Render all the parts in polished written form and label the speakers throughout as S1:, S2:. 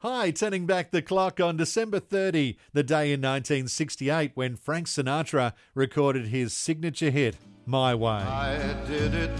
S1: Hi, turning back the clock on December 30, the day in 1968 when Frank Sinatra recorded his signature hit, My Way.
S2: I did it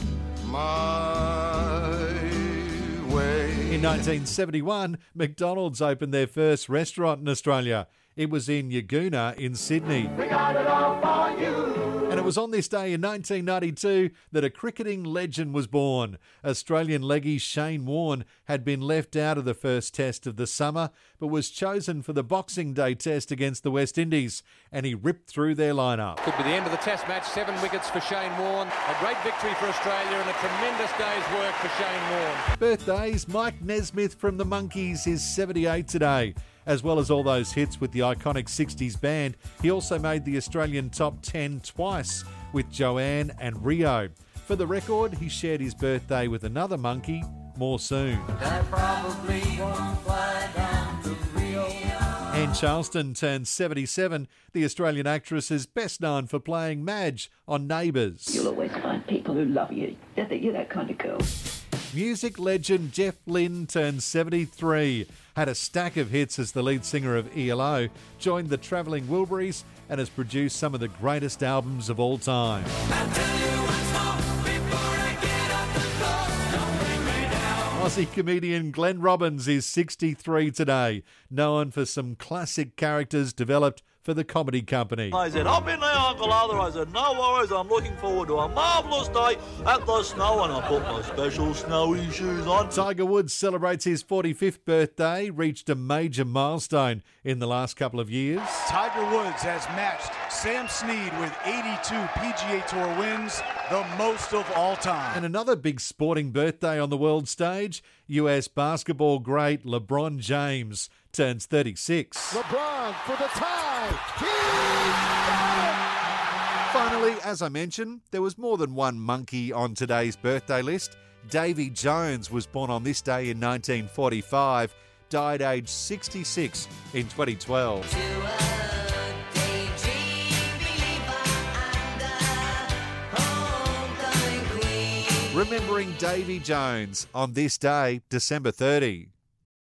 S2: my way.
S1: In 1971, McDonald's opened their first restaurant in Australia. It was in Yagoona in Sydney.
S3: We got it all for you.
S1: And it was on this day in 1992 that a cricketing legend was born. Australian leggy Shane Warne had been left out of the first test of the summer, but was chosen for the Boxing Day test against the West Indies, and he ripped through their lineup.
S4: Could be the end of the test match. 7 wickets for Shane Warne. A great victory for Australia and a tremendous day's work for Shane Warne.
S1: Birthdays, Mike Nesmith from the Monkees is 78 today. As well as all those hits with the iconic 60s band, he also made the Australian top 10 twice with Joanne and Rio. For the record, he shared his birthday with another monkey more soon.
S3: That probably won't fly down to Rio.
S1: Anne Charleston turned 77. The Australian actress is best known for playing Madge on Neighbours.
S5: You'll always find people who love you. You're that kind of girl.
S1: Music legend Jeff Lynne turned 73, had a stack of hits as the lead singer of ELO, joined the Travelling Wilburys and has produced some of the greatest albums of all time. Aussie comedian Glenn Robbins is 63 today, known for some classic characters developed for the Comedy Company.
S6: I said, I've been there, Uncle Arthur. I said, no worries, I'm looking forward to a marvellous day at the snow, and I put my special snowy shoes on.
S1: Tiger Woods celebrates his 45th birthday, reached a major milestone in the last couple of years.
S7: Tiger Woods has matched Sam Snead with 82 PGA Tour wins, the most of all time.
S1: And another big sporting birthday on the world stage, US basketball great LeBron James turns 36.
S3: LeBron for the tie.
S1: Finally, as I mentioned, there was more than one monkey on today's birthday list. Davy Jones was born on this day in 1945, died aged 66 in 2012. Remembering Davy Jones on this day, December 30.